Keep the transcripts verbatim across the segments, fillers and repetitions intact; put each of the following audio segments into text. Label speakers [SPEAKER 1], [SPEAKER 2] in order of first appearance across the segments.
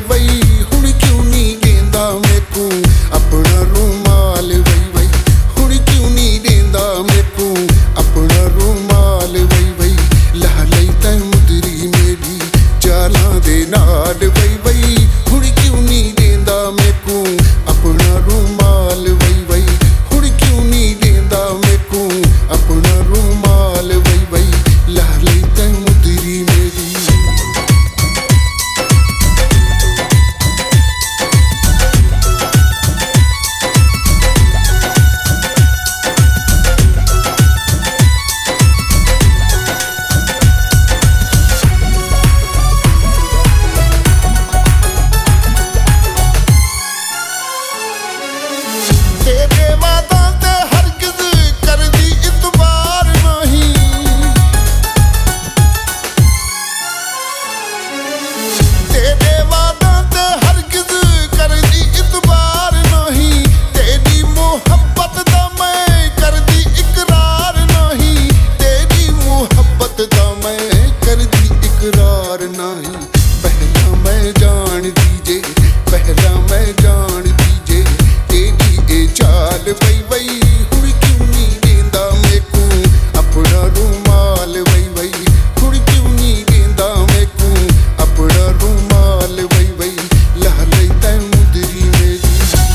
[SPEAKER 1] वई हुण क्यों नहीं देंदा मैकू अपना रुमाल वई वई हुण क्यों नहीं देंदा मैकू अपना रुमाल वई वई ला लई तैं मुदरी मेरी चालां दे नाल वई वई हुण क्यों नहीं देंदा मैकू अपना रुमाल वई वई हुण क्यों नहीं देंदा मैकू अपना रुमाल वई वई ला लई तैं मुदरी मेरी। तेरे वादा ते हरगिज़ करदी इतबार नहीं तेरे वादा ते हरगिज़ करदी इतबार नहीं तेरी मोहब्बत दा मैं करदी इकरार नहीं तेरी मोहब्बत दा मैं करदी इकरार नहीं। पहला मैं जान दीजे पहला मैं जान दीजे तेरी ए चाल वई वई हुण क्यों नहीं देंदा मैकू अपना रुमाल वई वई हुण क्यों नहीं देंदा मैकू अपना रुमाल वई वई ला लई तैं मुदरी मेरी।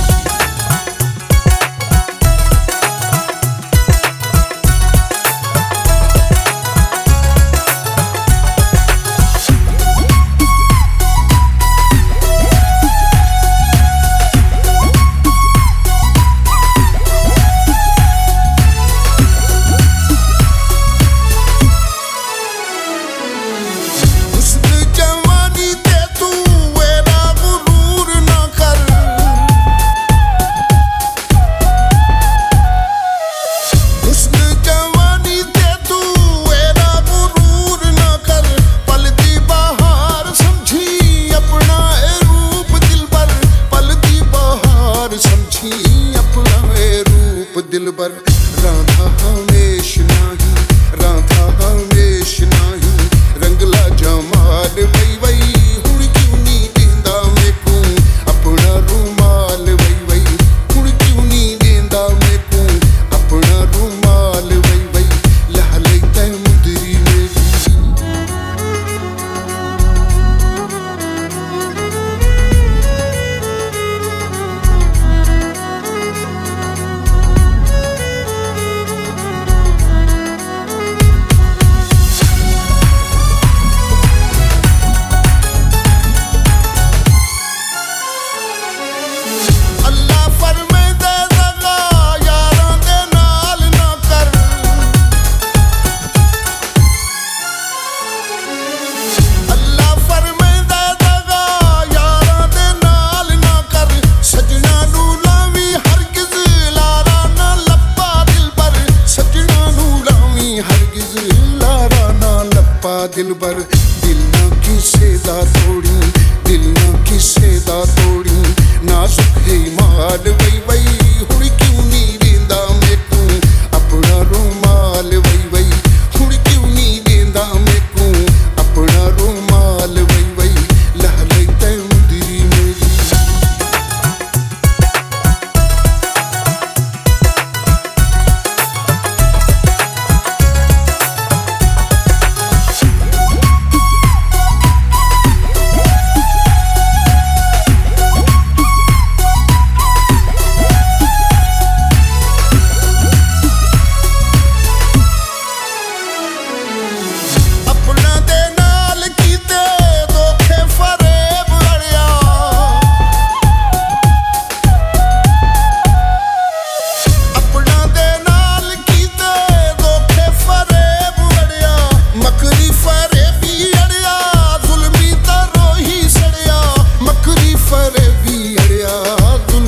[SPEAKER 1] दिलबर राधा हमेश नाही राधा हमेश नाही रंगला जमाल वई वई हुण क्यों नहीं देंदा मैकू अपना रुमाल वई वई हुण क्यों नहीं देंदा मैकू अपना रुमाल वई वई ला लई तैं मुदरी मेरी। दिलबर दिल ना किसे दा तोड़ी दिल ना किसे दा तोड़ी नाजुक है माल वई वई हुण क्यों नहीं देंदा मैकू अपना रुमाल वई वई हुण क्यों नहीं देंदा मैकू अपना रुमाल वई वई ला लई तैं मुदरी मेरी।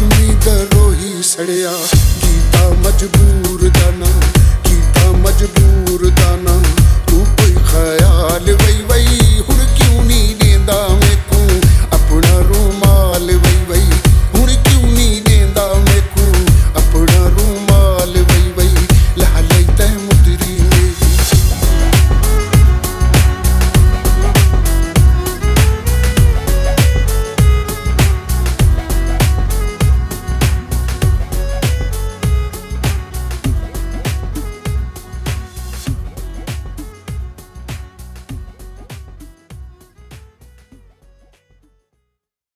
[SPEAKER 1] सड़िया कीता मजबूर जाना कीता मजबूर